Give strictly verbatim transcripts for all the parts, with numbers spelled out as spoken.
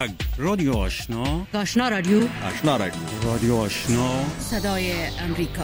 رادیو آشنا آشنا رادیو آشنا رادیو رادیو آشنا صدای امریکا.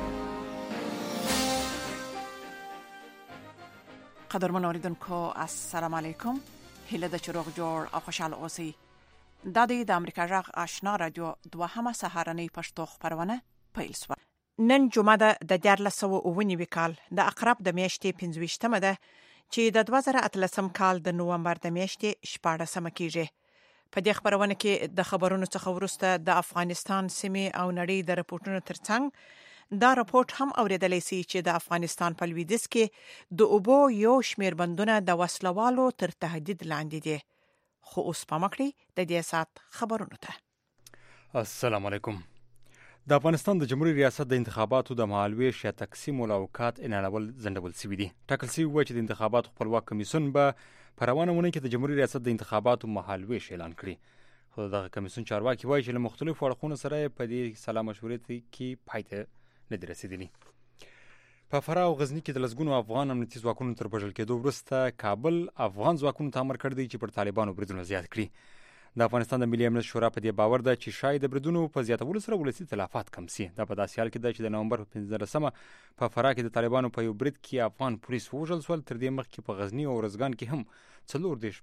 قدرمن اوریدونکو السلام علیکم. هله د چروغ جوړ او خوشاله اوسئ. د دې د امریکا جغ آشنا رادیو دوهمه سهارنۍ پښتو خبرونه پیل شوه. نن جمعه ده د دیارلس سوه اوه نوي کال د اقرب د میاشتې پنځه ویشتمه ده چې د دوه زره اتلسم کال د نومبر د میاشتې شپاړسمه کیږي. په دې خبرونه کې د خبرونو څخه وروسته د افغانستان سیمې او نړۍ د راپورټونو ترڅنګ دا راپورټ هم اوریدلای شي چې د افغانستان په لویدیځ کې د اوبو یو شمیر بندونه د وسلوالو تر تهدید لاندې دي. خو اوس په مکړی د دې سات خبرونو ته. السلام علیکم. د افغانستان د جمهوریت ریاست د انتخاباتو د مهالویش یا تقسیم الاوقات اعلانول ځنډول شوي دي. ټاکل شوي و چې د انتخاباتو خپلواک کمیسیون به په روانه اونۍ کې د جمهوریت ریاست د انتخاباتو مهالویش اعلان کړي. خو دغه کمیسیون چارواکي وایي چې له مختلفو اړخونو سره په دې سلا مشورې کې پای ته نه دي رسېدلي. په فراه او غزني کې د لسګونو افغان امنیتي ځواکونو تر وژل کېدو وروسته کابل افغان ځواکونو ته امر کړی دی چې پر طالبانو بریدونه زیات کړي. د افغانستان د ملي امنیت شورا په دې باور ده چې شاید د بریدونو په زیاتولو سره ولسي تلفات کم شي. دا په داسې حال کې ده چې د نومبر په پنځلسمه په فراه کې د طالبانو په یو برید کې افغان پولیس ووژل شول. تر دې مخکې په غزني او ارزګان کې هم څلور دېرش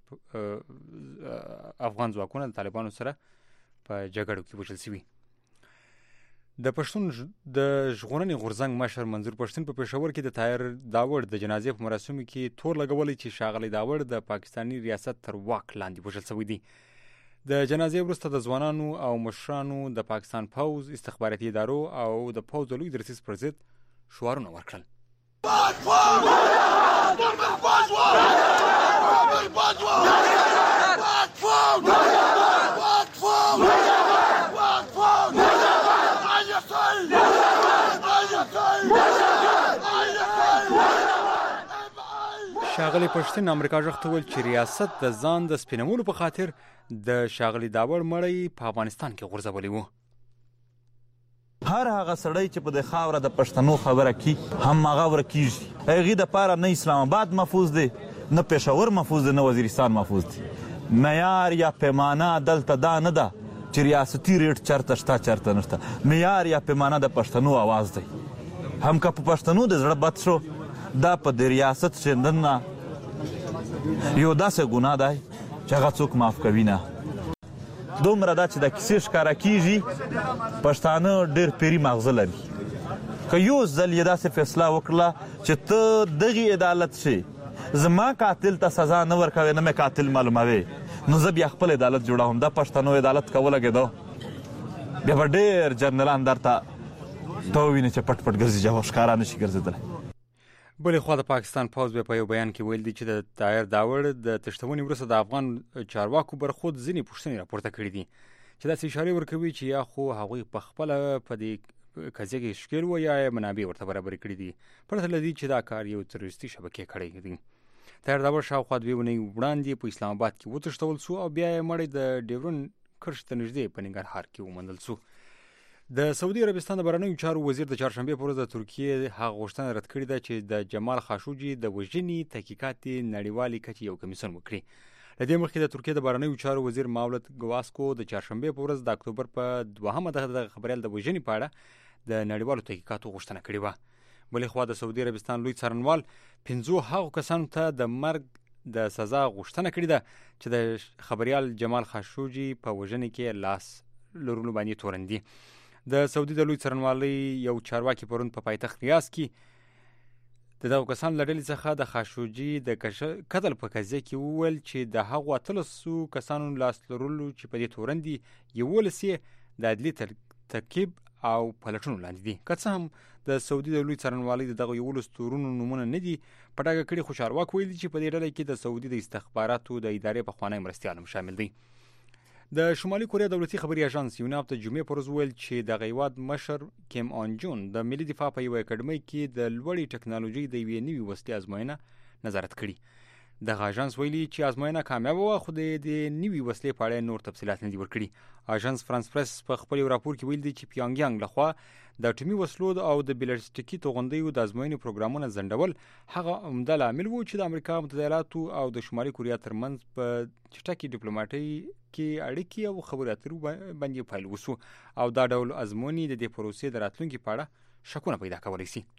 افغان ځواکونه د طالبانو سره په جګړو کې وژل شوي. د پښتون د ژغورنې غورځنګ مشر منظور پښتون په پېښور کې د طاهر داوړ د جنازې په مراسمو کې تور لګولی چې ښاغلی داوړ د پاکستاني ریاست تر واک لاندې وژل شوی دی. د جنازې وروسته د ځوانانو او مشرانو د پاکستان پوځ، استخباراتي ادارو او د پوځ د لوی درسیز پر ضد شعارونه ورکړل. شاغلی پښتون امریکا ژغ ته ویل چې ریاست د ځان د سپینولو په خاطر د شاغلی داوړ مړی په افغانستان کې غورځولی و. هر هغه سړی چې په د خاوره د پښتنو خبره کی هم هغه ورکیږي. هغې دپاره نه اسلام آباد محفوظ دی، نه پېښور محفوظ دی، نه وزیرستان محفوظ دی. معیار یا پیمانه دلته دا نه ده چې ریاستي ریټ چرته شته چرته نشته. معیار یا پیمانه د پښتنو آواز دی. هم که په پښتنو د زړه بد شو، دا په د ریاست شیندنه یو داسې ګناه دی چې هغه څوک معاف کوي نه. دومره دا چې د کیسې ښکاره کېږي پښتانه ډېر پیري ماغزه لري. که یو ځل یې داسې فیصله وکړله چې ته دغې عدالت شي، زما قاتل ته سزا نه ورکوې، نه مې قاتل معلوموې، نو زه بیا خپل عدالت جوړوم. دا پښتنو عدالت که ولګېدو بیا به ډېر جنرالان درته ته ووینې چې پټ پټ ګرځي، جواب ښکاره نه شي ګرځېدلی. بلې خوا د پاکستان پوځ بیا په یو بیان کې ویل دي چې د طاهر داوړ د تښتونې وروسته د افغان چارواکو برخود ځینې پوښتنې راپورته کړي دي چې داسې اشارې ورکوي چې یا خو هغوی په خپله په دې قضیه کې ښکېل وو یا یې منابع ورته برابرې کړي دي. پرته له دې چې دا کار یو تروریستي شبکې کړی دی. طاهر داوړ شاوخوا دوې اونۍ وړاندې په اسلام آباد کې وتښتول شو او بیا یې مړی د ډیورن کرښې ته نږدې په ننګرهار کې وموندل شو. د سعودي عربستان د بهرنیو چارو وزیر د چهارشنبې په ورځ د ترکیې هغه غوښتنه رد کړې ده چې د جمال خاشوجي د وژنې تحقیقات نړیوالې کچې یو کمیسیون وکړي. له دې مخکې د ترکیې د بهرنیو چارو وزیر مولت ګواسکو د چهارشنبې په ورځ د اکتوبر په دوهمه د خبریال د وژنې په اړه د نړیوالو تحقیقاتو غوښتنه کړې وه. بلې خوا د سعودي عربستان لوی څارنوال پنځو هغو کسانو ته د مرګ د سزا غوښتنه کړې ده چې د خبریال جمال خاشوجي په وژنې کې لاس لرلو باندې تورن دي. د سعودي د لوی څارنوالۍ یو چارواکي پرون په پایتخت ریاض کې د دغو کسانو له ډلې څخه د خاشوجي د قتل په قضیه کې وویل چې د هغو اتلسو کسانو لاس لرلو چې په دې تورن دي یولس یې د عدلي ترکیب او پلټنو لاندې دي. که څه هم د سعودي د لوی څارنوالۍ د دغو یولس تورونو نومونه نه دي په ډاګه کړي، خو چارواکي ویلي چې په دې ډله کې د سعودي د استخباراتو د ادارې پخوانی مرستیال هم شامل دی. د شمالي کوریا دولتي خبري اژانس یوناپ د جمعې پر ورځ ویل چې د هیواد مشر کیم آن جون د ملي دفاع په یوه اکاډمۍ کې د لوړې ټکنالوژۍ د یوې نوې وسلې ازموینه نظارت کړي. د اژانس ویلي چې ازموینه کامیاب وه خو د نوي وسلې په اړه نور تفصیلات نه دي ورکړي. اژانس فرانس پریس په خپل راپور کې ویل دي چې پیونګ یانګ لخوا د اټومي وسلو او د بیلسټیکي توغندیو د ازموینې پروګرامونه ځنډول هغه عمده لامل و چې د امریکا متحده ایالاتو او د شمالي کوریا ترمنځ په چټکي ډیپلوماټي کې اړیکې او خبرو اترو باندې پیل وسو او دا ډول ازموینې د دې پروسې د راتلونکي په اړه شکونه پیدا کولی شي.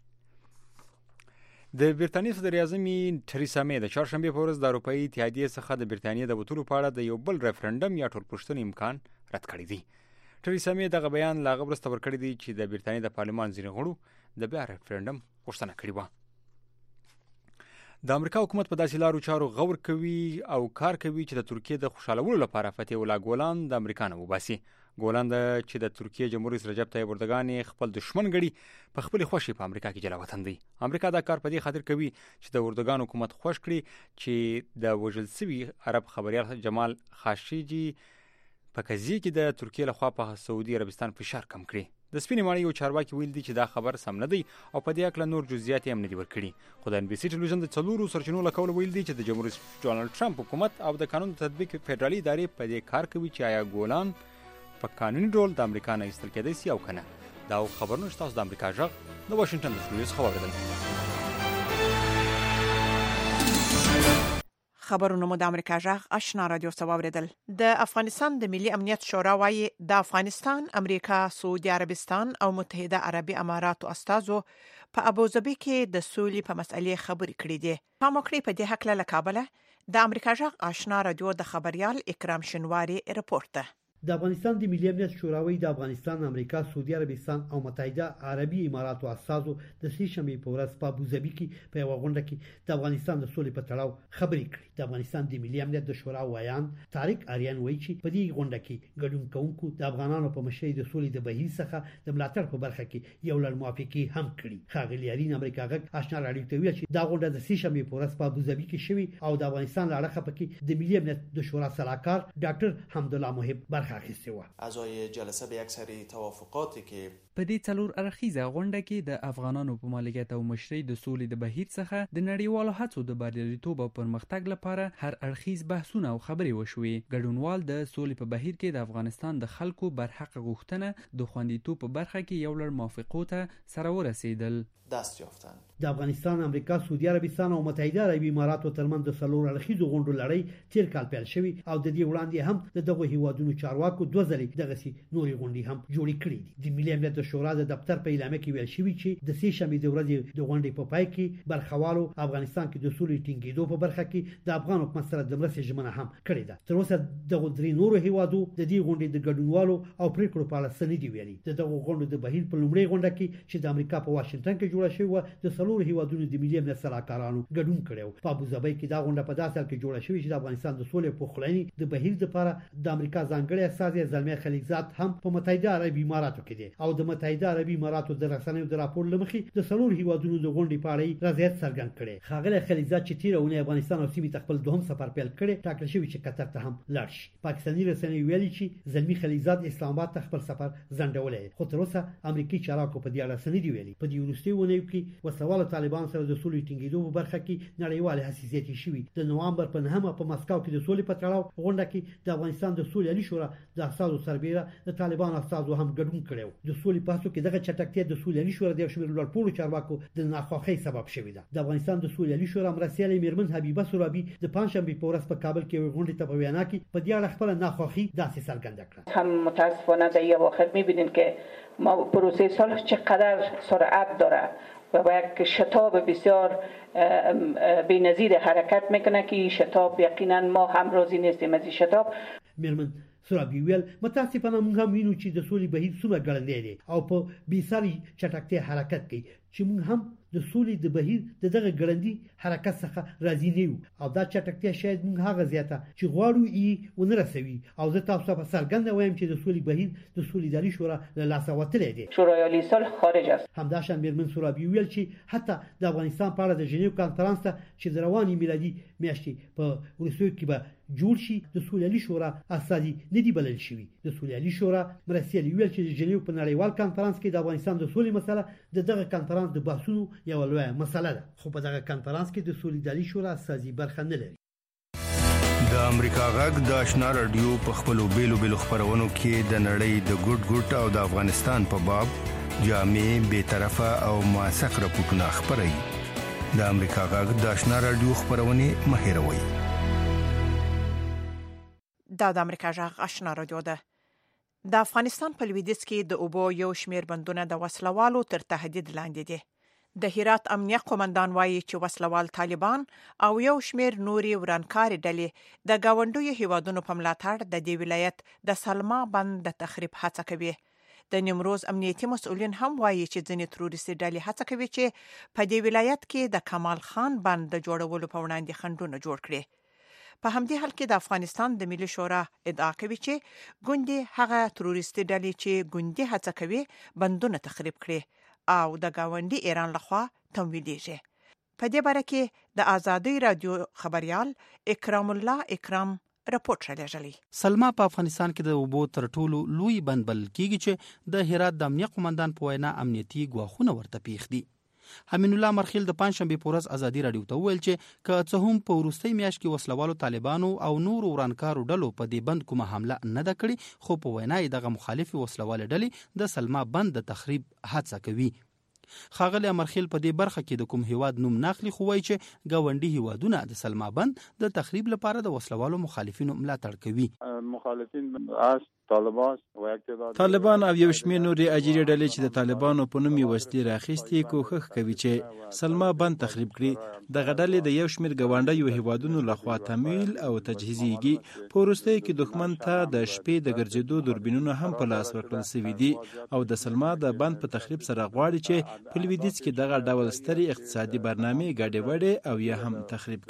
د برتانیې صدر اعظم تریسا مې د چهارشنبه په ورځ د اروپایي اتحادیې څخه د برتانیې د وتلو په اړه د یو بل ریفرندم یا ټولپوښتنې امکان رد کړی دی. تریسا مې دغه بیان لا غوړسته ورکړی دی چې د برتانیې د پارلمان ځینې غړو د بیا ریفرندم غوښتنه کړې و. د امریکا حکومت په داسې لارو چارو غور کوي او کار کوي چې د ترکیې د خوشالولو لپاره فتح الله ګولان د امریکا نه وباسي. ګولان د چې د ترکیې جمهور رئیس رجب طیب اردوغان خپل دشمن ګړي په خپل خوشي په امریکا کې جلا وطن دی. امریکا دا کار په دې خاطر کوي چې د اردوغان حکومت خوش کړي چې د وژل شوی عرب خبريال جمال خاشقجي په قضیه کې د ترکیې لخوا په سعودي عربستان فشار کم کړي. د سپینې ماڼۍ یو چارواکي ویل دي چې دا خبر سم نه دی او په دې اړه نور جزئیات هم نه دي ورکړي. خو د ان بي سي ټلویزیون د څلورو سرچینو له قوله ویل دي چې د جمهور رئیس ډونالد ټرمپ حکومت او د قانون تطبیق فدرالي ادارې په دې کار کوي چې آیا ګولان په قانوني ډول د امریکا نه ایستل کېدای شي او کنه. دا خبرونه تاسو د امریکا ژغ د واشنگټن د سټوډیو څخه واوریدل. خبرونه مو د امریکا ژغ آشنا رادیو څخه واوریدل. د افغانستان د ملي امنیت شورا وايي د افغانستان، امریکا، سعودي عربستان او متحده عربي اماراتو استازو په ابوظبي کې د سولې په مسألې خبرې کړې دي. په موکړې په دې حق له کابل د امریکا ژغ آشنا رادیو د خبريال اکرام شنواری رپورت ده. د افغانستان د ملي امنیت شوراوي د افغانستان، امریکا، سعودي عربستان او متحده عربي اماراتو اساسو د سې شنبې په ورځ په ابوظبي کې په یو غونډه کې د افغانستان د سولې په تړاو خبرې کړې. د افغانستان د ملي امنیت د شورا ویان طارق آریان وایي چې په دې غونډه کې ګډون کوونکو د افغانانو په مشرۍ د سولې د بهیر څخه د ملاتړ په برخه کې یو لړ موافقې هم کړې. ښاغلي آرین امریکا غږ آشنا رادیو ته ویل چې دا غونډه د سې شنبې په ورځ په ابوظبي کې شوې او د افغانستان له اړخه پکې د ملي امنیت د شورا سلاکار ډاکټر حمدالله محب برخه اخیسته و. اعضای جلسه به یک سری توافقاتی که په دې څلور اړخیزه غونډه کې د افغانانو په مالکیت او مشرۍ د سولې د بهیر څخه د نړیوالو هڅو د بریالیتوب او پرمختګ لپاره هر اړخیز بحثونه او خبرې وشوې. ګډونوال د سولې په بهیر کې د افغانستان د خلکو برحق غوښتنه د خوندیتوب په برخه کې یو لړ موافقو ته سره ورسېدل. دست یافتند. د افغانستان، امریکا، سعودي عربستان او متحده عربي اماراتو ترمنځ د څلور اړخیزو غونډو لړۍ تیر کال پیل شوی او د دې وړاندې هم د دغه هیوادونو چارواکو دوه ځلې دغه سي نوري غونډې هم جوړې کړې دي. د ملي امنیت شورا د دفتر په اعلامیه کې ویل شوی چې د سې شنبې د ورځې د غونډې په پای کې برخوالو افغانستان کې د سولې ټینګېدو په برخه کې د افغان حکومت سره د مرستې ژمنه هم کړې ده. تر اوسه دغه درې نورو هیوادو د دې غونډې د ګډونوالو او پریکړو په اړه څه نه دي ویلي. د دغه غونډو د بهیر په لومړۍ غونډه کې چې د امریکا په واشنگټن کې جوړه شوې و د څلور هیوادونو د ملي امنیت سلاکارانو ګډون کړو. په ابوظبي کې دا غونډه په داسې حال کې جوړه شوې چې د افغانستان د سولې په خلینې د بهیر لپاره د امریکا ځانګړي استازي زلمي خلیلزاد هم په متحده عربي اماراتو کې دي او د متحده عربي اماراتو د رسنیو د راپور لمخې د څلور هیوادونو د غونډې په اړه رضایت څرګند کړي. خاغله خلیلزاد چې تیرونه افغانستان او سیمې ته خپل دوهم سفر پیل کړي ټاکل شوی چې قطر ته هم لاړ شي. پاکستاني رسنیو ویلي چې زلمي خلیلزاد اسلام آباد ته خپل سفر ځنډولې خو تر اوسه امریکایي چارواکو په دې اړه څه نه دی ویلي. په دې وروستي ونیو کې وسوال طالبان سره د سولې ټینګېدو په برخه کې نړیوال حساسیت شوی. د نوامبر په نهمه په مسکو کې د سولې په تړاو غونډه کې د افغانستان د سولې علي شورا د اساسو سربېره د طالبان اساسو هم ګډون کړو. د سولې په هڅو کې دغه چټکتیا د سولې علي شورا د شمیر لوړپوړو چارواکو د ناخوښۍ سبب شوی ده. د افغانستان د سولې علي شورا مرسیالې میرمن حبیبه سرابي د پنځشنبه په ورځ په کابل کې غونډه ته په وینا کې په دې اړه خپل ناخوښي داسې څرګنده کړه. هم متاسفانه در اواخر می‌بینیم که ما پروسه صلح چقدر سرعت داره و با یک شتاب بسیار بی‌نظیر حرکت میکنه که این شتاب یقینا ما هم راضی نیستیم از این شتاب. میرمن سرابي ویل متاسفانه موږ هم وینو چې د سولې بهیر څومره ګړندی دی او په بیساري چټکتیا حرکت کوي چې موږ هم د سولې د بهیر د دغه ګړندی حرکت څخه راضي نه یو او دا چټکتیا شاید موږ هغه زیاته چې غواړو یې ونه رسوي او زه تاسو ته څرګنده وایم چې د سولې بهیر د سولې داري شورا له لاسه وتلی دی. شورای عالی صلح خارج است. همداشان میرمن سرابي ویل چې حتی د افغانستان په اړه د ژنیو کانفرنس ته چې د رواني میلادي میاشتې په روسیې کې به جوړ شي د سولې علي شورا اساسي نه دی بلل شوی. د سولې علي شورا مرسیالي ویل چې د ژنیو په نړیوال کانفرنس کې د افغانستان د سولې مسله د دغه کانفرنس د بحثونو یو لویه مسله ده، خو په دغه کانفرنس کې د سولیداري شورا سازي برخه نه لري. د امریکا غږ د آشنا رادیو په خپلو بیلو بیلو خبرونو کې د نړۍ د ګډ ګډ او د افغانستان په باب جامع بے طرفه او موثق راپورټونه خبري. د امریکا غږ د آشنا رادیو خبرونه مهیروي. دا د امریکا غږ آشنا رادیو ده. د افغانستان په لویدیځ کې د اوبو یو شمیر بندونه د وسلوالو تر تهدید لاندې دي. د هرات امنیه قومندان وایي چې وسلوال طالبان او یو شمیر نوري ورانکاري ډلې د گاونډیو هیوادونو په ملاتړ د دې ولایت د سلما بند د تخریب هڅه کوي. د نیمروز امنیتي مسؤلین هم وایي چې ځینې تروریستي ډلې هڅه کوي چې په دې ولایت کې د کمال خان بند د جوړولو په وړاندې خنډونه جوړ کړي. په همدې حال کې د افغانستان د ملي شورا ادعا کوي چې ګوندي هغه تروریستي ډلې چې ګوندي هڅه کوي بندونه تخریب کړي او د گاونډي ایران لخوا تمویلېږي. په دې باره کې د آزادۍ رادیو خبريال اکرام الله اکرام راپورټ راغلی. سلما په افغانستان کې د اوبو تر ټولو لوی بند بلل کیږي چې د هرات د امنیه قومندان په وینا امنیتي ګواښونه ورته پیښ دي. امین الله مرخیل د پنځشنبه په ورځ آزادۍ رادیو ته ویل چې که څه هم په وروستۍ میاشت کې وسلوالو طالبانو او نور ورانکارو ډلو په دې بند کومه حمله نه ده کړې، خو په وینا یې دغه مخالفي وسلوال ډلې د سلما بند د تخریب هڅه کوي. ښاغلی امرخیل په دې برخه کې د کوم هیواد نوم ناخلی، خو وایي چې ګاونډي هیوادونه د سلما بند د تخریب لپاره د وسلوالو مخالفینو ملاتړ کوي. مخالفین از طالبان و یک تعداد طالبان او یو شمېر نورې اجیري ډلې چې د طالبانو په نوم یې وسلې راخیستې کوښښ کوي چې سلما بند تخریب کړي. دغه ډلې د یو شمېر ګاونډیو هیوادونو لخوا تمویل او تجهیزیږي. په وروستیو کې دښمن ته د شپې د ګرځېدو دوربینونه هم په لاس ورکړل سوي دي او د سلما د بند په تخریب سره غواړي چې په لویدیځ کې دغه ډول سترې اقتصادي برنامې ګډې وډې او یا هم تخریب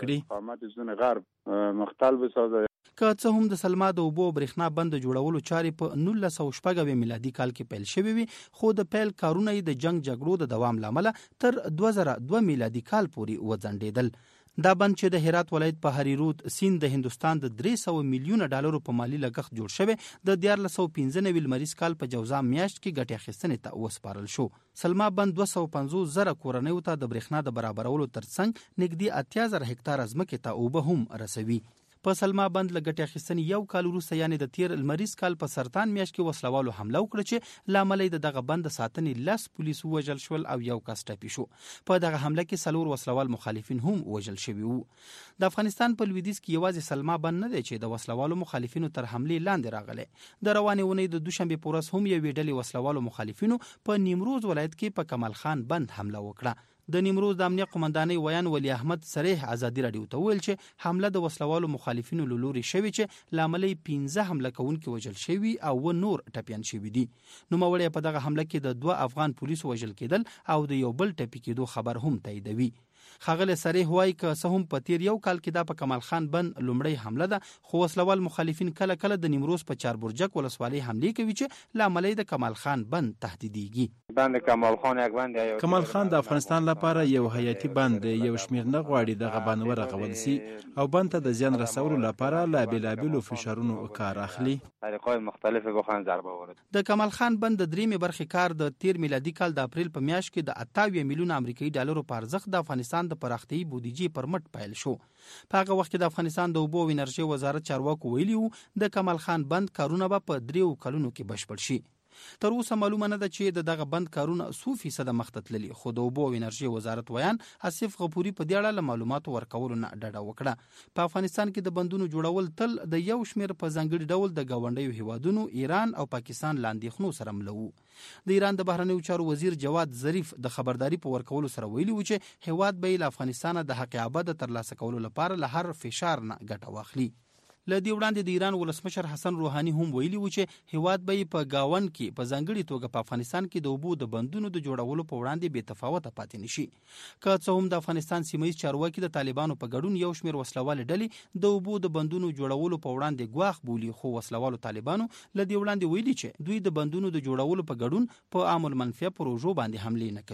کړي. مختل بسازه که څه هم د سلما د اوبو برېښنا بند جوړولو چارې په نولس سوه شپږ میلادي کال کې پیل شوې وي، خو د پیل کارونه یې د جنگ جګړو د دوام لامل تر دوه زره دوه میلادي کال پورې وځنډېدل. دا بند چې د هرات ولایت په هریرود سیند د هندستان د درې سوه میلیونه ډالرو په مالی لګښت جوړ شوی، د دیارلس سوه پنځه نوي لمریز کال په جوزا میاشت کې ګټې اخیستنې ته وسپارل شو. سلما بند دوه سوه پنځوس زره کورنیو ته د برېښنا د برابرولو ترڅنګ نږدې اتیا زره هکتاره ځمکې ته اوبه هم رسوي. په سلما بند له ګټې اخیستنې یو کال وروسته یعنې د تیر لمریز کال په سرطان میاشت کې وسلوالو حمله وکړه چې لامل یې د دغه بند د ساتنې لس پولیس ووژل شول او یو کس ټپي شو. په دغه حمله کې څلور وسلوال مخالفین هم وژل شوي وو. د افغانستان په لویدیځ کې یوازې سلما بند نه دی چې د وسلوالو مخالفینو تر حملې لاندې راغلی. د روانې اونۍ د دوشنبې په ورځ هم یوې ډلې وسلوالو مخالفینو په نیمروز ولایت کې په کمال خان بند حمله وکړه. د نیمروز د امنیه قومندانۍ ویان ولی احمد صریح آزادۍ رادیو ته ویل چې حمله د وسلوالو مخالفینو له لوري شوې چې لامل یې پنځه حمله کوونکي وژل شوي او و نور ټپیان شوي دي. نوموړی په دغه حمله کې د دوه افغان پولیسو وژل کېدل او د یو بل ټپي کېدو خبر هم تاییدوي. ښاغلی صریح وایي که څه هم په تیر یو کال کې دا په کمال خان بند لومړی حمله ده، خو وسلوال مخالفین کله کله د نیمروز په چاربرجک ولسوالۍ حملې کوي چې لامل یې د کمال خان بند تهدیدیږي. بند کمال خان یک بند کمال خان د افغانستان لپاره یو حیاتي بند دی. یو شمېر نه غواړي دغه بند ورغول سي او بند ته د زیان رسولو لپاره له بېلابېلو فشارونو کار اخلي. طریقای مختلفې بخواهند ضربه وارد. د کمال خان بند د درېیمې برخې کار د تیر میلادي کال د اپریل په میاشت کې د اته اویا میلیونه امریکایي ډالرو په ارزښت د افغانستان د پراختیايي بودیجې پر مټ پیل شو. په هغه وخت کې د افغانستان د اوبو او انرژۍ وزارت چارواکو ویلي وو د کمال خان بند کارونه به په دریو کلونو کې بشپړ شي. تر اوسه معلومه نه ده چې د دغه بند کارونه څو فیصده مخته تللي، خو د اوبو او انرژۍ وزارت ویان آصف غفوري په دې اړه له معلوماتو ورکولو نه ډډه وکړه. په افغانستان کې د بندونو جوړول تل د یو شمېر په ځانګړي ډول د ګاونډیو هیوادونو ایران او پاکستان له اندېښنو سره مله وو. د ایران د بهرنیو چارو وزیر جواد ظریف د خبرداري په ورکولو سره ویلي و چې هیواد به له افغانستانه د حق ابد ترلاسه کولو لپاره له هر فشار نه ګټه واخلي. له دې وړاندې د ایران ولسمشر حسن روحاني هم ویلي و چې هیواد به په گاون کې په ځانګړي توګه په افغانستان کې د اوبو د بندونو د جوړولو په وړاندې بې تفاوته پاتې نشي. که څه هم د افغانستان سیمه ییز چارواکي د طالبانو په ګډون یو شمېر وسلوال ډلې د اوبو د بندونو جوړولو په وړاندې ګواښ بولي، خو وسلوالو طالبانو له دې وړاندې ویلي چې دوی د بندونو د جوړولو په ګډون په عام المنفعه پروژو باندې حملې نه کوي.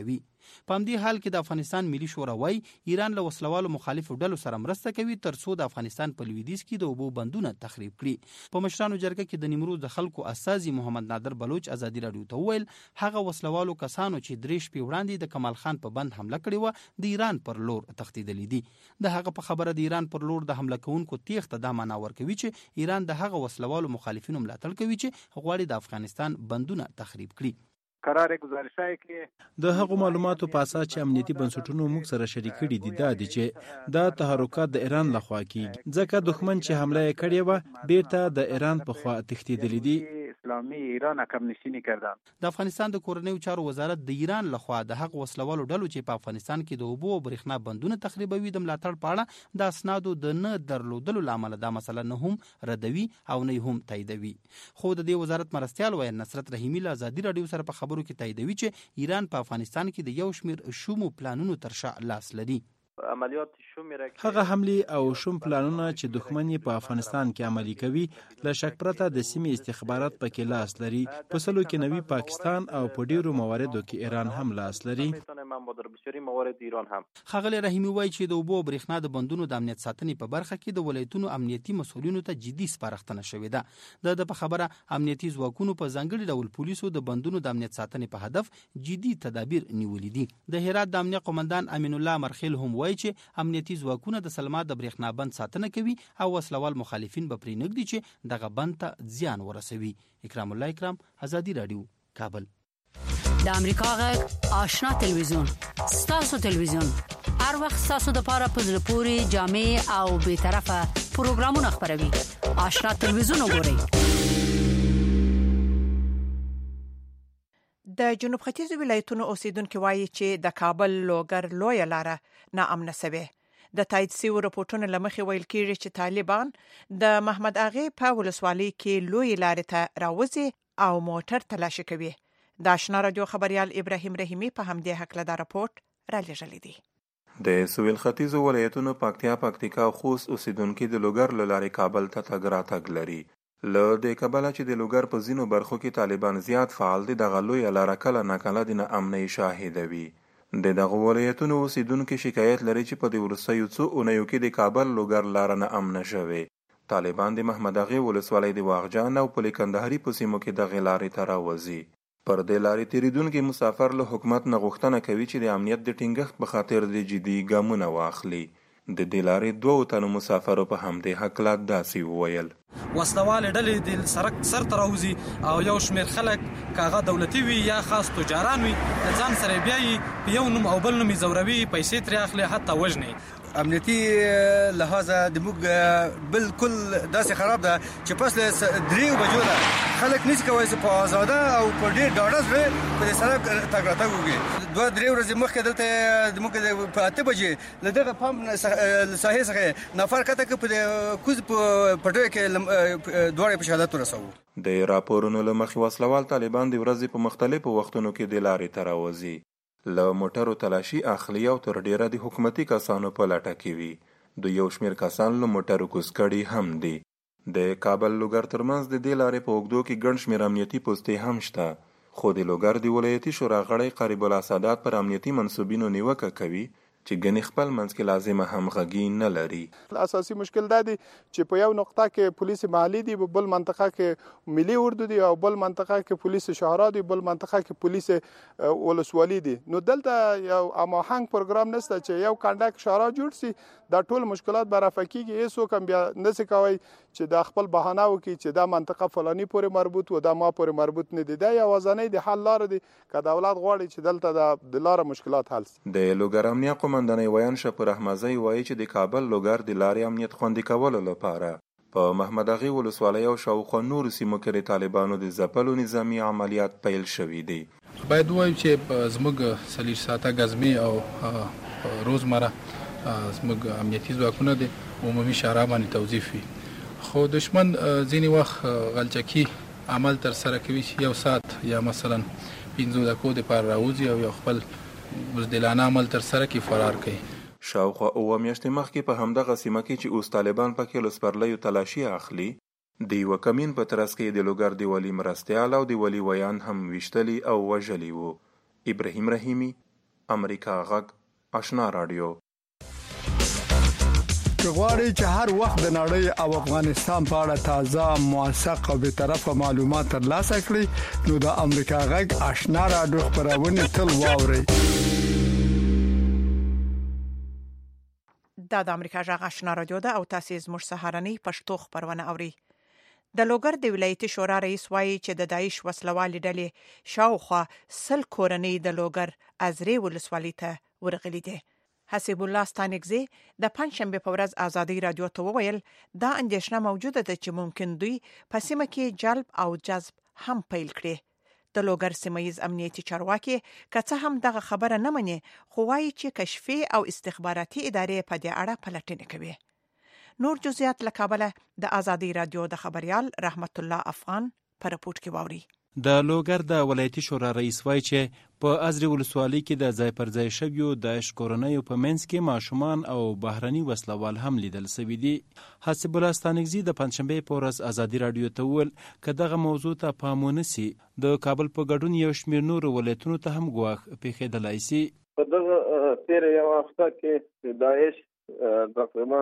په همدې حال کې د افغانستان ملي شورا وايي ایران له وسلوالو مخالفو ډلو سره مرسته کوي ترڅو د افغانستان په لویدیځ کې د اوبو بندونه تخریب کړي. په مشرانو جرګه کې د نیمروز د خلکو استازي محمد نادر بلوچ ازادي رادیو ته وویل هغه وسلوالو کسانو چې درې شپې وړاندې د کمال خان په بند حمله کړې وه د ایران پر لور تښتېدلي دي. د هغه په خبره د ایران پر لور د حمله کوونکو تیښته دا معنا ورکوي چې ایران د هغه وسلوالو مخالفینو ملاتړ کوي چې غواړي د افغانستان بندونه تخریب کړي. قرار گزارشای کې د هغو معلوماتو په اساس چې امنیتي بنسټونو موږ سره شریک کړي دي دا دي چې دا تحرکات د ایران لخوا کیږي ځکه دښمن چې حمله یې کړې وه بیرته د ایران په خوا تښتېدلي دي. اسلامي ایران کم نشینی کردن. د افغانستان د کورنیو چارو وزارت د ایران لخوا د هغو وسلوالو ډلو چې په افغانستان کې د اوبو او برېښنا بندونه تخریبوي د ملاتړ په اړه د اسنادو د نه درلودلو له امله دا مسله نه هم ردوي او نه هم تاییدوي. خو د دې وزارت مرستیال ویل نصرت رحیمي له ازادي رادیو سره په خبرو کې تاییدوي چې ایران په افغانستان کې د یو شمېر شومو پلانونو تر شا لاس لري. عملیات شوم هغه حملې او شوم پلانونه چې دښمن یې په افغانستان کې عملي کوي له شک پرته د سیمې استخبارات پکې لاس لري. په سلو کې نوي پاکستان او په ډیرو مواردو کې ایران هم لاس لري. ښاغلی رحیمي وایي چې د اوبو او برېښنا د بندونو د امنیت ساتنې په برخه کې د ولایتونو امنیتي مسؤلینو ته جدي سپارښتنه شوې ده. د په خبره امنیتي ځواکونو په ځانګړي ډول پولیسو د بندونو د امنیت ساتنې په هدف جدي تدابیر نیولي دي. د هرات د امنیه قومندان امین الله مرخیل هم وایي چې امنیتي ځواکونه د سلما د برېښنا بند ساتنه کوي او وسلوال مخالفین به پرې نږدي چې دغه بند ته زیان ورسوي. اکرام الله اکرام، ازادي رادیو، کابل. د امریکا غږ آشنا تلویزیون ستاسو تلویزیون هر وخت ستاسو د پاره په زړه پورې جامع او به طرفه پروګرامونه خپروي. آشنا تلویزیون وګورئ. د جنوب ختیځ ولایتونو اوسیدونکو وایي چې د کابل لوګر لوی لاره ناامنه سوي. د تایید سیو راپورټونو لمخې ویل کېږي چې طالبان د محمد اغه په ولسوالۍ کې لوی لارې ته راوځي او موټر تلاشي کوي. د آشنا رادیو خبريال ابراهیم رحیمی په همدې حق له دا راپورټ را لېږلی دی. د سویل ختیځو ولایتونو پکتیا پکتیکا او خوست اوسیدونکو د لوګر لارې کابل ته تګ راتګ لري. له د کابل چې د لوګر په ځینو برخو کې طالبان زیات فعال دي د غلوی لاره کله ناکله د امنیت شاهد وي. د دغه ولایتونو اوسیدونکو شکایت لري چې په د ورسېو څو اونیو کې د کابل لوګر لاره نه امنه شوه. طالبان د محمد اغه ولسوالۍ د واغجان او پل کندهاري په سیمو کې د غلارې ته راوځي. پر د لارې تیریدونکو مسافر له حکومت نه غوښتنه کوي چې د امنیت د ټینګښت په خاطر د جدي ګامونه واخلي. د دې لارې دوه تنو مسافرو په همدې حق لا داسې وویل. وسلوال ډلې د سرک سر تراوزي او یو شمیر خلک کاغه دولتي وي یا خاص تجاران وي د ځان سره بیاي په یو نوم او بل نوم زوروي پیسې ترې اخلي حتی وژني. امنیتي لحاظه د موږ بالکل داسې خراب ده چې پس له دریو بجو ده خلک نشي کولی چې په آزاده او په ډېر ډاډه زړه په دې سړک تګ راتګ وکړي. دوه درې ورځې مخکې دلته زموږ په اته بجې له دغه پمپ ساحې څخه نفر کته که په کوز په پټوی کې دواړې په شهادت ورسوو. د راپورونو له مخې وسلوال طالبان د ورځې په مختلفو وختونو کې د لارې ته راوځي. له موټرو تلاشي اخلي او تر ډیره د حکومتي کسانو په لټه کې وي. د یو شمیر کسان له موټرو کوز کړي هم دي. د کابل لوګر ترمنځ د دې لارې په اوږدو کې ګڼ شمیر امنیتي پوستې هم شته. خو د لوګر د ولایتي شورا غړی قریب الله سادات پر امنیتي منصوبینو نیوکه کوي چې ګنې خپل منځ کې لازمه همغږي نه لري. اساسي مشکل دا دی چې په یو نقطه کې پولیس محلي دی، بل منطقه کې ملي اردو دی او بل منطقه کې پولیس شهرا دی، بل منطقه کې پولیس ولسوالي دی. نو دلته یو اماهنګ پروګرام نشته چې یو کنډک شهرا جوړ سي. دا ټول مشکلات برافه کیږي. هیڅوک هم بیا نشي کوي چې دا خپل بهانه وکړي چې دا منطقه فلاني پورې مربوط و دا ما پورې مربوط نه دي. دا یوازینی د حل لار دی که دولت غواړي چې دلته د لار مشکلات حل شي. د لوګر امنیه قومندانۍ ویان شپور احمدزی وایي چې د کابل لوګر د لارې امنیت خوندي کولو لپاره په محمد اغه ولسوالۍ او شاوخوا نور سیمو کې د طالبانو د ځپلو نظامی عملیات پیل شوي دي. باید وایو چې زموږ څلور ساعته ګزمي او روزمره زموږ امنیتي ځواکونه د عمومي شارع باندې توظیف وي. خو دشمن ځینې وخت غلچکي عمل تر سره کوي چې یو ساعت یا مثلا پنځه دقیقو دپاره راوځي او یو خپل بزدلانه عمل تر سره کوي فرار کوي. شاوخوا اوه میاشتې مخکې په همدغه سیمه کې چې اوس طالبان پکې له سپرلیو تلاشي اخلي د یوه کمین په ترڅ کې د لوګر د والي مرستیال او د والي ویان هم ویشتلي او وژلي وو. ابراهیم رحیمی، امریکا غږ آشنا رادیو. غواړئ چې هر وخت د نړۍ او افغانستان په اړه تازه، موثق او بې طرفه معلومات ترلاسه کړئ نو د امریکا غږ آشنا رادیو خبرونه تل واورئ. دا د امریکا غږ آشنا رادیو ده او تاسو زموږ سهارنۍ پښتو خبرونه اورئ. د لوګر د ولایتي شورا رئیس وایي چې د داعش وسلوالې ډلې شاوخوا سل کورنۍ د لوګر ازرې ولسوالۍ ته ورغلي دي. حسیب الله ستانکزی د پنځشنبه په ورځ ازادي رادیو ته وویل دا اندېښنه موجوده ده چې ممکن دوی په سیمه کې جلب او جذب هم پیل کړي. د لوګر سیمایي امنیتي چارواکي که څه هم دغه خبره نه مني خو وایي چې کشفي او استخباراتي ادارې په دې اړه پلټنه کوي. نور جزئیات له کابل د ازادي رادیو د خبريال رحمت الله افغان پر رپورټ کې واوري. د لوګر د ولایتي شورا رئیس وایي چې په ازرې ولسوالۍ کې د ځای پر ځای شویو داعش کورنیو په منځ کې ماشومان او بهرني وسلوال هم لیدل شوي دي. حسیب الله ستانکزي د پنځشنبې په ورځ ازادي رادیو ته وویل که دغه موضوع ته پام ونه سي د کابل په ګډون یو شمېر نورو ولایتونو ته هم ګواښ پېښېدلی سي. په دغه تېره یوه هفته کې د داعش تقریبا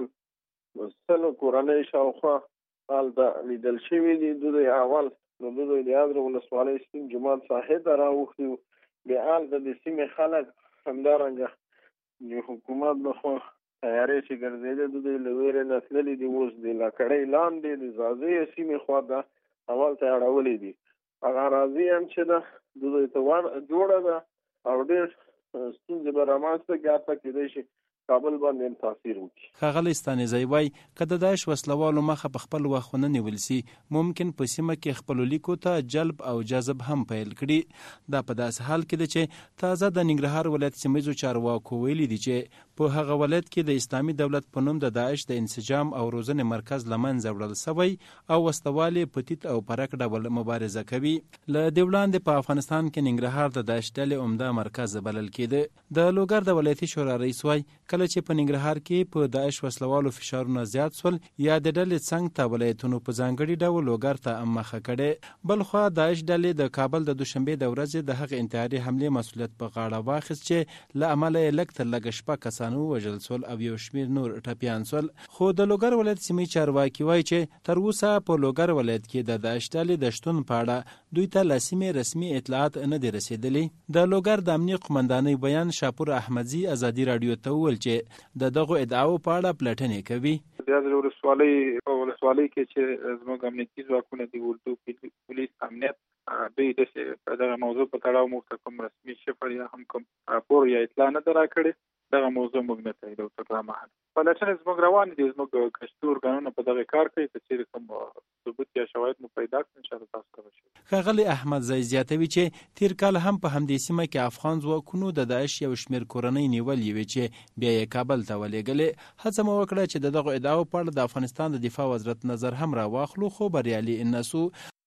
سلو کورنۍ شاوخوا هلته لیدل شوي دي. دوی اول نو دوی د ازرې ولسوالۍ سپین جومات ساحې ته راوښتي وو. بیا هلته د سیمې خلک همدارنګه د حکومت لخوا تیارې چې ګرځېدې دوی له ویرې نه تللي دي. اوس د لکړۍ لاندې د ځاځیو سیمې خوا ته همالته یې اړولي دي. هغه اراضي هم چې ده دوی ته جوړه ده او ډېر ستونزې به رامنځته کړي حتی کېدای شي کابل باندې تاثیر وکړي. ښاغلی ستانکزی وایي که د داعش وسلوالو مخه په خپل وخت ونه نیول سي ممکن په سیمه کې خپلو لیکو ته جلب او جذب هم پیل کړي. دا په داسې حال کې ده چې تازه د ننګرهار ولایت سیمهیزو چارواکو ویلي دي چې په هغه ولایت کې د اسلامي دولت په نوم د داعش د انسجام او روزنې مرکز له منځه وړل سوی او وسلوال یې په تیت او پرک ډول مبارزه کوي. له دې وړاندې په افغانستان کې ننګرهار د داعش ډلې عمده مرکز بلل کېده. د لوګر د ولایتي شورا رئیس وایي کله چې په ننګرهار کې په داعش وسلوالو فشارونه زیات شول یا د ډلې څنګ ته ولایتونو په ځانګړي ډول لوګر ته مخه کړې. بلخوا داعش ډلې د کابل د دوشنبې د ورځې د هغې انتحاري حملې مسؤلیت په غاړه واخیست چې له امله یې لږ تر لږه شپږ کسان ووژل شول او یو شمېر نور ټپیان شول. خو د لوګر ولایت سیمې چارواکي وایي چې تر اوسه په لوګر ولایت کې د داعش ډلې د شتون په اړه دوی ته له سیمې رسمي اطلاعات نه دي رسېدلي. د لوګر د امنیه قمندانۍ بیان شاپور احمدزي ازادي رادیو ته وویل چې د دغو ادعاو په اړه پلټنې کوي. د ازرې ولسوالۍ ولسوالۍ کې چې زموږ امنیتي ځواکونه دي اردو پولیس امنیت دوی داسې دغه موضوع په تړاو موږ ته کوم رسمي شفر یا هم کوم راپور یا اطلاع نه ده راکړې. دغه موضوع موږ نه تاییدوو تر دا مهال. پلټنې زموږ روانې دي. زموږ کشفي ارګانونه په دغه کار کوي. که چېرې کوم ثبوت یا شواهد مو پیدا کړي انشاءالله تاسو ته به شي. ښاغلی احمدزی زیاتوي چې تېر کال هم په همدې سیمه کې افغان ځواکونو د داعش یو شمېر کورنۍ نیولې وې چې بیا یې کابل ته ولېږلې. هڅه مو وکړه چې د دغو ادعاو په اړه د افغانستان د دفاع وزارت نظر هم راواخلو خو بریالي نه سو.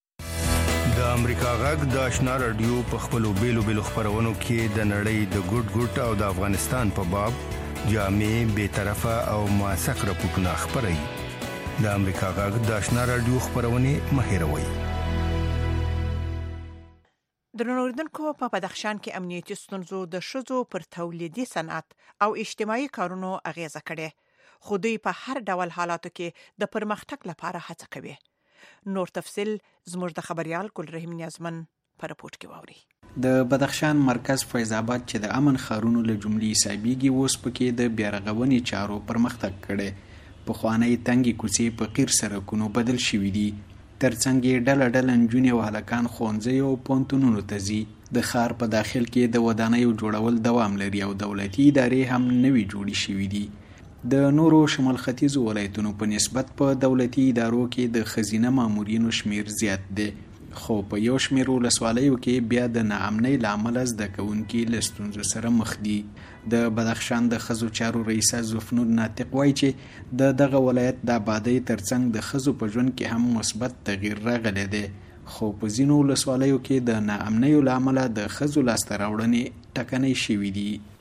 د امریکا غږ د آشنا رادیو په خپلو بیلو بیلو خبرونو کې د نړۍ د ګوټ ګوټ او د افغانستان په باب جامع، بې طرفه او موثق راپورټونه خپروي. د امریکا غږ د آشنا رادیو خبرونه مه هېروئ. درنو اوریدونکو په بدخشان کې امنیتي ستونزو د ښځو پر تولیدي صنعت او اجتماعي کارونو اغیزه کړې خو دوی په هر ډول حالاتو کې د پرمختګ لپاره هڅه کوي. نور تفصیل زموږ د خبريال ګلرحیم نیازمن په رپورټ کې واوري. د بدخشان مرکز فیض آباد چې د امن ښارونو له جملې حسابېږي اوس پکې د بیارغونې چارو پرمختګ کړی. پخوانی تنګې کوڅې په قیر سړکونو بدل شوي دي. ترڅنګ یې ډله ډله نجونې او هلکان ښوونځیو او پوهنتونونو ته ځي. د ښار په داخل کې د ودانیو جوړول دوام لري او دولتي ادارې هم نوې جوړې شوي دي. د نورو شمال ختیځو ولایتونو په نسبت په دولتي ادارو کې د ښځینه مامورینو شمیر زیات دی خو په یو شمېر ولسوالیو کې بیا د ناامنۍ له امله زده کوونکي له ستونزو سره مخ دي. د بدخشان د ښځو چارو رئیسه زفنور ناطق وایي چې د دغه ولایت د آبادۍ ترڅنګ د ښځو په ژوند کې هم مثبت تغییر راغلی دی خو په ځینو ولسوالیو کې د ناامنیو له امله د ښځو لاسته راوړنې ټکنۍ شوي دي.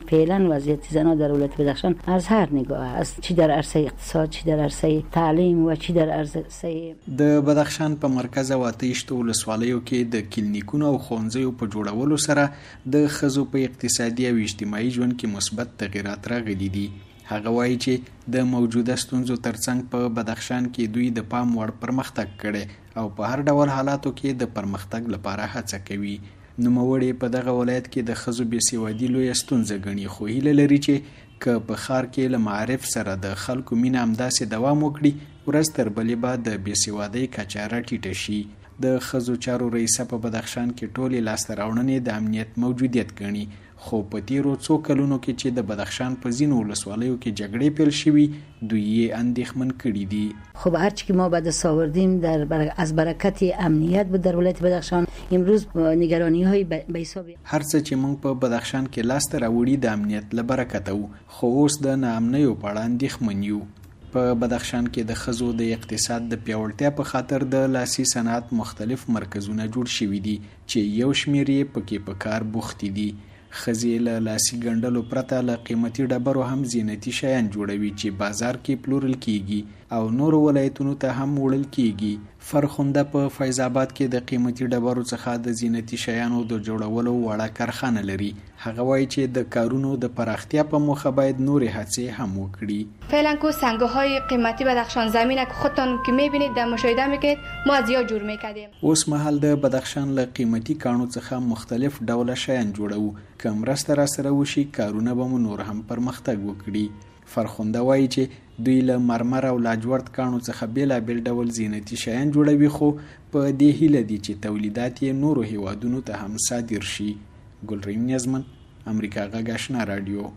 فعلا وضعیت زنان در ولایت بدخشان از هر نگاه است، چی در عرصه اقتصاد، چی در عرصه تعلیم و چی در عرصه. د بدخشان په مرکز او اتهشت ولسوالیو کې د کلینیکونو او ښوونځیو په جوړولو سره د ښځو په اقتصادي او اجتماعي ژوند کې مثبت تغیرات راغلي دي. هغه وایي چې د موجوده ستونزو ترڅنګ په بدخشان کې دوی د پام وړ پرمختګ کړي او په هر ډول حالاتو کې د پرمختګ لپاره هڅه کوي. نوموړی په دغه ولایت کې د ښځو بېسوادي لویه ستونزه ګڼي، خو هیله لري چې که په ښار کې له معارف سره د خلکو مینه همداسې دوام وکړي، ورځ تر بلې به د بېسوادۍ کچه راټیټه شي. د ښځو چارو رئیسه په بدخشان کې ټولې لاسته راوړنې د امنیت موجودیت ګڼي، خو په تیرو څو کلونو کې چې د بدخشان په ځینو ولسوالیو کې جګړې پیل شوي، دوی یې اندېښمن کړي دي. خب هرچی که ما به دست آوردیم در بر... از برکت امنیت بود در ولایت بدخشان، امروز نگرانی های به حساب هر څه چې موږ په بدخشان کې لاسته راوړي د امنیت له برکته وو، خو اوس د ناامنیو په اړه اندېښمن یو. په بدخشان کې د ښځو د اقتصاد د پیاوړتیا په خاطر د لاسي صنعت مختلف مرکزونه جوړ شوي دي چې یو شمېر یې پکې په کار بوختې دي. ښځې له لاسي ګنډلو پرته له قیمتي ډبرو هم زینتي شیان جوړوي چې بازار کې پلورل کیږي او نورو ولایتونو ته هم وړل کیږي. فرخنده په فیض آباد کې د قیمتي ډبرو څخه د زینتي شیانو د جوړولو وړه کارخانه لري. هغه وایي چې د کارونو د پراختیا په موخه باید نورې هڅې هم وکړي. فعلا کو سنگ‌های قیمتی بدخشان زمینه که خودتان که می‌بینید در مشاهده می‌کنید ما از یا جور می‌کردیم. اوس مهال د بدخشان له قیمتي کانو څخه مختلف ډوله شیان جوړو، که مرسته راسره وشي کارونه به مو نور هم پرمختګ وکړي. فرخنده وایي چې دوی له مرمر او لاجورد کانو څخه بیلابیل ډول زینتي شیان جوړوي، خو په دې هیله دي چې تولیدات یې نورو هیوادونو ته هم صادر شي. ګلرین نیازمن، امریکا غږ آشنا رادیو.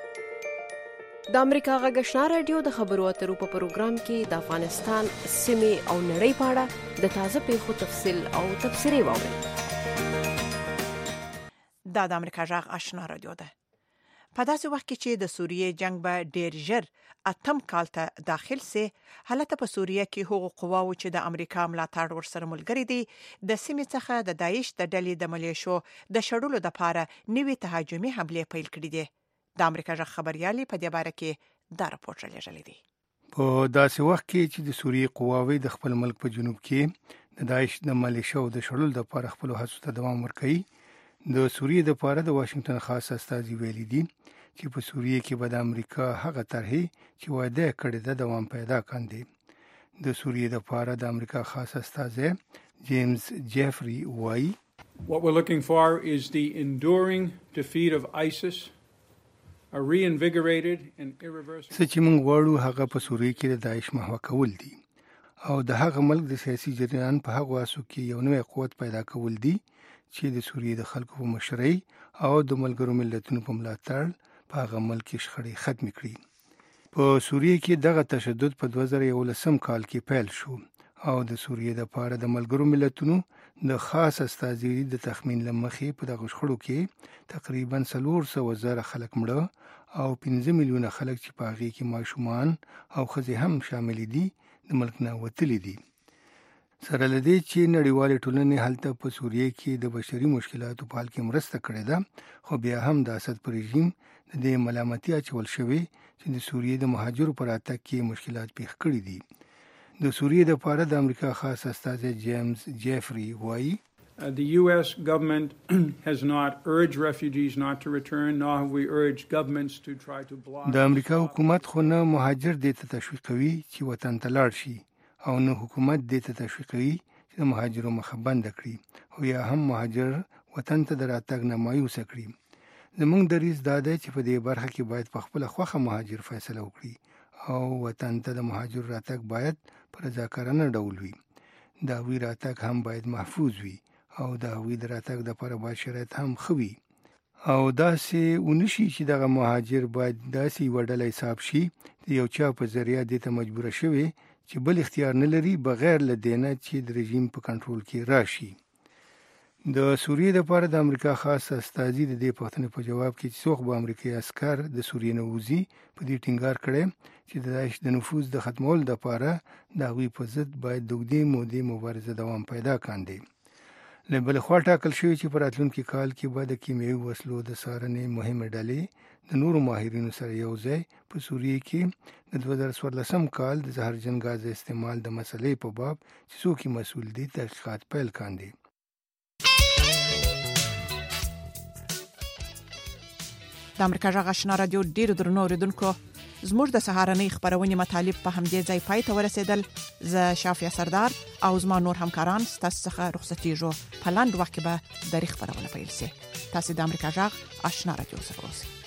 د امریکا غږ آشنا رادیو د خبرو اترو په پروګرام کې د افغانستان سیمې او نړۍ په اړه د تازه پیښو تفصیل او تبصرې واورئ. دا د امریکا غږ آشنا رادیو ده. په داسې وخت کې چې د سوریې جنگ به ډیر ژر اتم کال ته داخل سي، حالت په سوریه کې هغو قواو چې د امریکا ملاتړ ورسره ملګری دي د سیمې څخه د داعش د ډلې د ملیشو د شړلو لپاره نوې تهاجمي حمله پیل کړې دي. د امریکا غږ خبريالي په دې باره کې دا راپورټ لري دی. په داسې وخت کې چې د سوریې قواوې د خپل ملک په جنوب کې د داعش د ملیشو د شړلو لپاره خپل هڅو ته دوام ورکوي، د سوریې د لپاره د واشنگټن خاص استازي ویلي دي چې په سوریې کې به د امریکا هغه طرحې چې وعده کړې ده دوام پیدا کاندي. د سوریې د لپاره د امریکا خاص استازي جیمز جیفری وایي What we're looking for is the enduring defeat of ISIS, a reinvigorated and irreversible. څه چې موږ غواړو هغه په سوریې کې د داعش محو کول دي او د هغه ملک د سیاسي جریان په هغه واسو کې یو نوې قوت پیدا کول دي چې د سوریې د خلکو په مشرۍ او د ملګرو ملتونو په ملاتړ په هغه ملک کې شخړې ختم کړي. په سوریې کې دغه تشدد په دوه زره یولسم کال کې پیل شو او د سوریې د لپاره د ملګرو ملتونو د خاص استازي د تخمین لمخې په دغه شخړو کې تقریبا څلور سوه زره خلک مړه او پنځه میلیونه خلک چې په هغې کې ماشومان او ښځې هم شامل دي د ملک نه وتلي دي. سره له دې چې نړیوالې ټولنې هلته په سوریې کې د بشري مشکلاتو په حل کې مرسته کړې ده، خو بیا هم د اسد پر رژیم د دې ملامتي اچول شوې چې د سوریې د مهاجرو پر راتګ کې مشکلات پیښ کړي دي. د سوریې د لپاره د امریکا خاص استازي جیمز جیفری وایي Uh, the U S government has not urged refugees not to return, nor have we urged governments to try to block. د امریکا حکومت خو نه مهاجر دې ته تشویقوي چې وطن ته لاړ شي او نه حکومت دې ته تشویقوي چې د مهاجرو مخه بند کړي او یا هم مهاجر وطن ته د راتګ نه مایوسه کړي. زموږ دریځ دا دی چې په دې برخه کې باید په خپله خوښه مهاجر فیصله وکړي او وطن ته د مهاجر راتګ باید په رضاکارانه ډول وي. د هغوی راتګ هم باید محفوظ وي او د هغوی د راتګ دپاره باید شرایط هم ښه وي او داسې ونشي چې دغه مهاجر باید داسې یوه ډله حساب شي د یو چا په ذریعه دې ته مجبوره شوې چې بل اختیار نه لري بغیر له دې نه چې د رژیم په کنټرول کې راشي. د سوریې لپاره د امریکا خاص استازي د دې پوښتنې په جواب کې چې څوک به امریکایي عسکر د سوریې نه وځي په دې ټینګار کړی چې د داعش د نفوذ د ختمولو لپاره د هغوی په ضد باید د اوږدې مودې مبارزه دوام پیدا کاندي. له بل خوا ټاکل شوی چې په راتلونکي کال کې به د کیمیاوي وسلو د څارنې مهمه ډلې د نورو ماهرینو سره یو ځای په سوریه کې د دوه زره څوارلسم کال د زهرجن غاز استعمال د مسلې په باب چې څوک مسؤل دي تحقیقات پیل کاندي. د امریکا غږ آشنا رادیو ډیرو درنو اوریدونکو زموږ د سهارنۍ خبرونې مطالب په همدې ځای پای ته ورسېدل. زه شافیا سردار او زما نور همکاران ستاسو څخه رخصتېږو. په لاندې وخت کې به د خبرونه پیل شي. تاسو د امریکا غږ آشنا رادیو سره اوسئ.